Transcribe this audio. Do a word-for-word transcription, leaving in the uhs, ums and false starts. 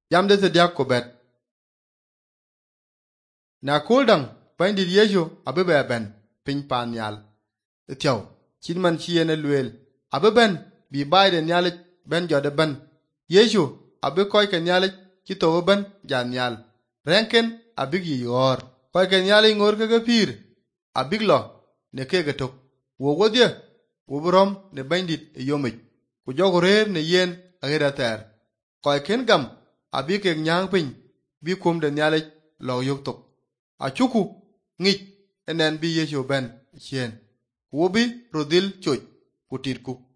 Jam de sediak ko bet. Na kuldang bandit Yesu abe be ben piny pan nyal. Etiaw, chin man chien luel. Abe ben bi baide nyal ben jode ben. Yesu abe koy ke nyal ki to ben jan nyal. Renken abig yi yor. Koy ke nyal ngor ke pir. Abig lo ne kege tok. Wo wodye wo brom ne bandit e yomich. Ku jogo rer ne yen ageda ter. Koy ken gam abi ke nyang piny bi kum de nyal lo yok tok. Achuku ngich enen bi Yesu ben chien. Wobi rodil choch kutirku.